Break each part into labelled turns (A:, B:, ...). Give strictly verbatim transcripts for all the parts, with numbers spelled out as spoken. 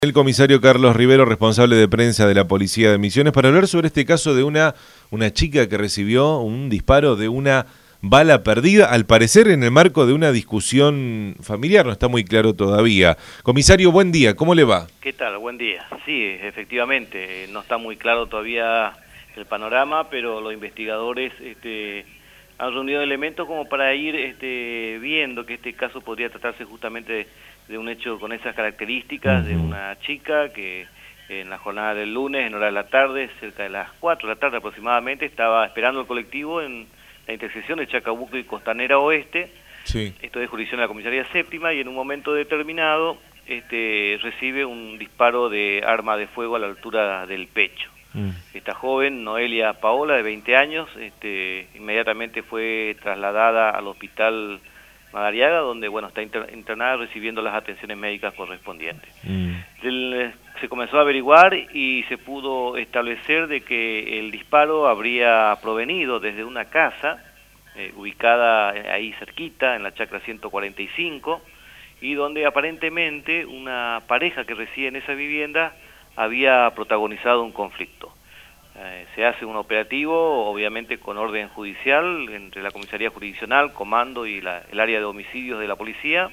A: El comisario Carlos Rivero, responsable de prensa de la Policía de Misiones, para hablar sobre este caso de una, una chica que recibió un disparo de una bala perdida, al parecer en el marco de una discusión familiar, no está muy claro todavía. Comisario, buen día, ¿cómo le va?
B: ¿Qué tal? Buen día. Sí, efectivamente, no está muy claro todavía el panorama, pero los investigadores este, han reunido elementos como para ir este, viendo que este caso podría tratarse justamente de, de un hecho con esas características, uh-huh. de una chica que en la jornada del lunes, en hora de la tarde, cerca de las cuatro de la tarde aproximadamente, estaba esperando el colectivo en la intersección de Chacabuco y Costanera Oeste. Sí. Esto es jurisdicción de la comisaría séptima, y en un momento determinado este, recibe un disparo de arma de fuego a la altura del pecho. Mm. Esta joven, Noelia Paola, de veinte años, este, inmediatamente fue trasladada al hospital Madariaga, donde bueno está inter internada recibiendo las atenciones médicas correspondientes. Mm. El, se comenzó a averiguar y se pudo establecer de que el disparo habría provenido desde una casa eh, ubicada ahí cerquita, en la chacra ciento cuarenta y cinco, y donde aparentemente una pareja que reside en esa vivienda había protagonizado un conflicto. Eh, se hace un operativo, obviamente con orden judicial, entre la comisaría jurisdiccional, comando y la, el área de homicidios de la policía,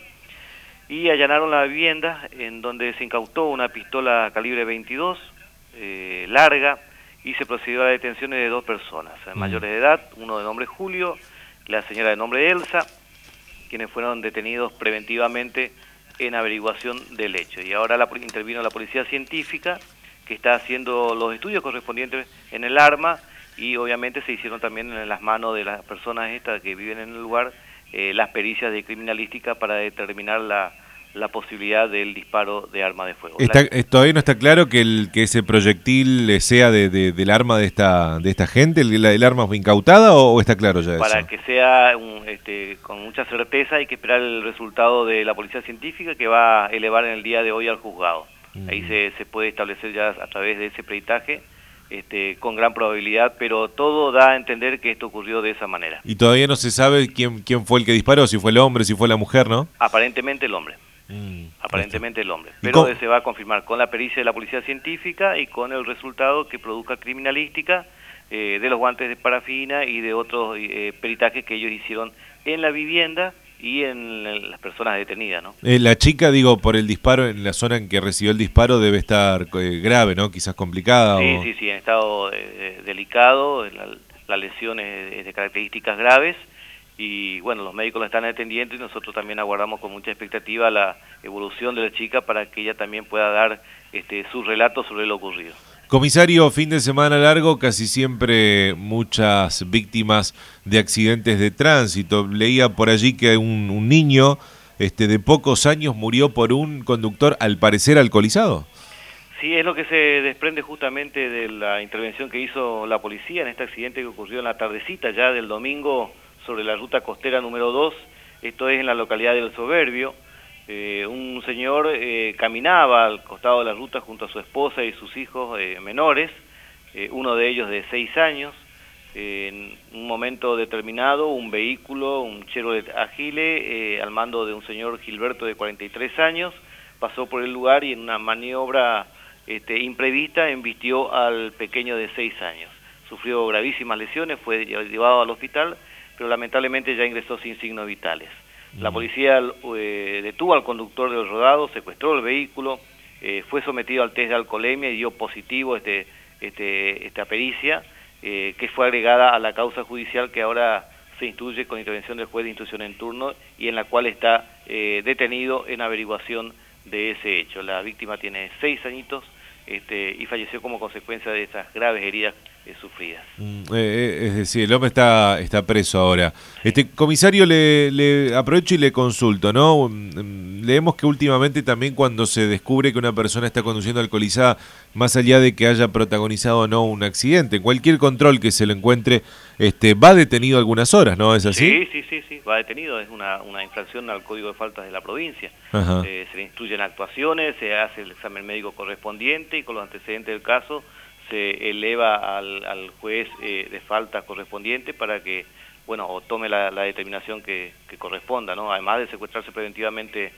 B: y allanaron la vivienda, en donde se incautó una pistola calibre veintidós, eh, larga, y se procedió a la detención de dos personas, mm. mayores de edad, uno de nombre Julio, la señora de nombre Elsa, quienes fueron detenidos preventivamente en averiguación del hecho. Y ahora la, intervino la policía científica, que está haciendo los estudios correspondientes en el arma, y obviamente se hicieron también en las manos de las personas estas que viven en el lugar eh, las pericias de criminalística para determinar la, la posibilidad del disparo de arma de fuego.
A: Está,
B: la,
A: ¿Todavía no está claro que el que ese proyectil sea de, de, del arma de esta de esta gente? ¿El, el arma fue incautada o, o está claro ya
B: para
A: eso?
B: Para que sea un, este, con mucha certeza hay que esperar el resultado de la policía científica, que va a elevar en el día de hoy al juzgado. Ahí se, se puede establecer ya a través de ese peritaje este, con gran probabilidad, pero todo da a entender que esto ocurrió de esa manera.
A: Y todavía no se sabe quién quién fue el que disparó, si fue el hombre, si fue la mujer, ¿no?
B: Aparentemente el hombre. Mm, Aparentemente el hombre. Pero se va a confirmar con la pericia de la policía científica y con el resultado que produzca criminalística eh, de los guantes de parafina y de otros eh, peritajes que ellos hicieron en la vivienda y en las personas detenidas, ¿no?
A: Eh, la chica, digo, por el disparo, en la zona en que recibió el disparo debe estar eh, grave, ¿no? Quizás complicada.
B: Sí,
A: o...
B: sí, sí, en estado eh, delicado, la, la lesión es de características graves, y bueno, los médicos la están atendiendo y nosotros también aguardamos con mucha expectativa la evolución de la chica para que ella también pueda dar este, su relato sobre lo ocurrido.
A: Comisario, fin de semana largo, casi siempre muchas víctimas de accidentes de tránsito. Leía por allí que un, un niño este, de pocos años murió por un conductor al parecer alcoholizado.
B: Sí, es lo que se desprende justamente de la intervención que hizo la policía en este accidente que ocurrió en la tardecita ya del domingo sobre la ruta costera número dos, esto es en la localidad del Soberbio. Eh, un señor eh, caminaba al costado de la ruta junto a su esposa y sus hijos eh, menores, eh, uno de ellos de seis años. Eh, en un momento determinado, un vehículo, un Chevrolet Agile, eh, al mando de un señor Gilberto de cuarenta y tres años, pasó por el lugar y en una maniobra este, imprevista embistió al pequeño de seis años. Sufrió gravísimas lesiones, fue llevado al hospital, pero lamentablemente ya ingresó sin signos vitales. La policía eh, detuvo al conductor del rodado, secuestró el vehículo, eh, fue sometido al test de alcoholemia y dio positivo este, este, esta pericia, eh, que fue agregada a la causa judicial que ahora se instruye con intervención del juez de instrucción en turno y en la cual está eh, detenido en averiguación de ese hecho. La víctima tiene seis añitos este, y falleció como consecuencia de esas graves heridas eh, sufridas.
A: Mm, eh, es decir, el hombre está está preso ahora. Sí. Este comisario, le, le aprovecho y le consulto, ¿no? Leemos que últimamente también cuando se descubre que una persona está conduciendo alcoholizada, más allá de que haya protagonizado o no un accidente, cualquier control que se lo encuentre, este, va detenido algunas horas, ¿no? ¿Es así?
B: Sí, sí, sí, sí, va detenido, es una, una infracción al Código de Faltas de la provincia. Eh, se le instruyen actuaciones, se hace el examen médico correspondiente y con los antecedentes del caso se eleva al, al juez eh, de faltas correspondiente para que, bueno, o tome la, la determinación que, que corresponda, ¿no? Además de secuestrarse preventivamente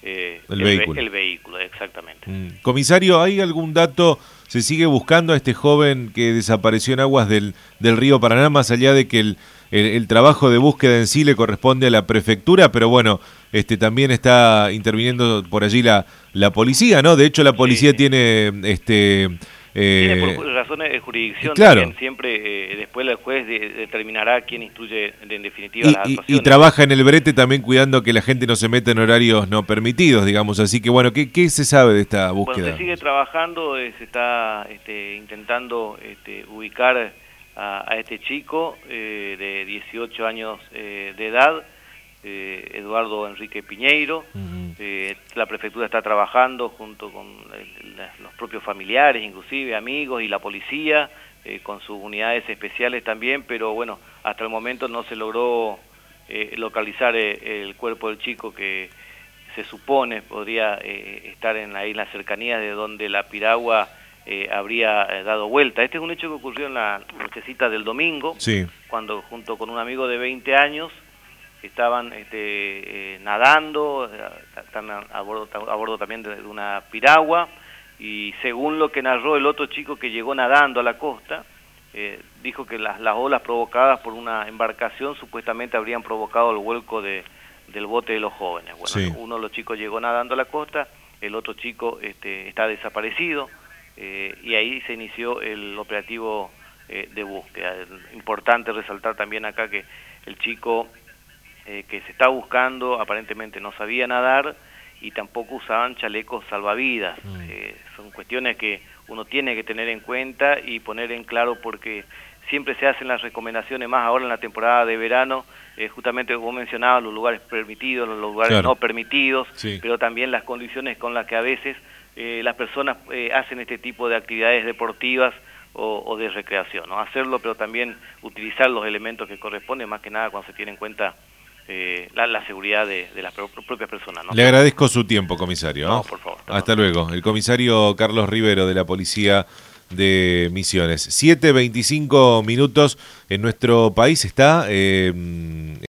B: eh,
A: el,
B: el
A: vehículo.
B: el vehículo, exactamente.
A: Mm. Comisario, ¿hay algún dato? ¿Se sigue buscando a este joven que desapareció en aguas del, del río Paraná, más allá de que el, el, el trabajo de búsqueda en sí le corresponde a la prefectura? Pero bueno, este también está interviniendo por allí la, la policía, ¿no? De hecho, la policía sí, sí. tiene... este
B: Eh, Tiene por razones de jurisdicción,
A: claro.
B: también siempre eh, después el juez de, determinará quién instruye de, en definitiva
A: y,
B: las actuaciones.
A: Y, y trabaja en el brete también cuidando que la gente no se meta en horarios no permitidos, digamos. Así que bueno, ¿qué, qué se sabe de esta búsqueda?
B: Bueno, se sigue trabajando, eh, se está este, intentando este, ubicar a, a este chico eh, de dieciocho años eh, de edad, eh, Eduardo Enrique Piñeiro. Uh-huh. eh, la prefectura está trabajando junto con el, la, los propios familiares, inclusive amigos y la policía, eh, con sus unidades especiales también, pero bueno, hasta el momento no se logró eh, localizar eh, el cuerpo del chico, que se supone podría eh, estar en, ahí en las cercanías de donde la piragua eh, habría eh, dado vuelta. Este es un hecho que ocurrió en la nochecita del domingo,
A: sí.
B: cuando junto con un amigo de veinte años estaban este, eh, nadando, están a, a, bordo, a bordo también de, de una piragua, y según lo que narró el otro chico que llegó nadando a la costa, eh, dijo que las, las olas provocadas por una embarcación supuestamente habrían provocado el vuelco de, del bote de los jóvenes. Bueno,
A: sí.
B: Uno de los chicos llegó nadando a la costa, el otro chico este, está desaparecido, eh, y ahí se inició el operativo eh, de búsqueda. Es importante resaltar también acá que el chico Eh, que se está buscando aparentemente no sabía nadar y tampoco usaban chalecos salvavidas. Mm. Eh, son cuestiones que uno tiene que tener en cuenta y poner en claro, porque siempre se hacen las recomendaciones, más ahora en la temporada de verano, eh, justamente como mencionaba, los lugares permitidos, los lugares claro. no permitidos, sí. pero también las condiciones con las que a veces eh, las personas eh, hacen este tipo de actividades deportivas o, o de recreación, ¿no? Hacerlo, pero también utilizar los elementos que corresponden, más que nada cuando se tiene en cuenta Eh, la, la seguridad de, de las pro propias personas, ¿no?
A: Le agradezco su tiempo, comisario.
B: No, por favor.
A: Hasta luego. El comisario Carlos Rivero, de la Policía de Misiones. siete veinticinco minutos en nuestro país está... Eh,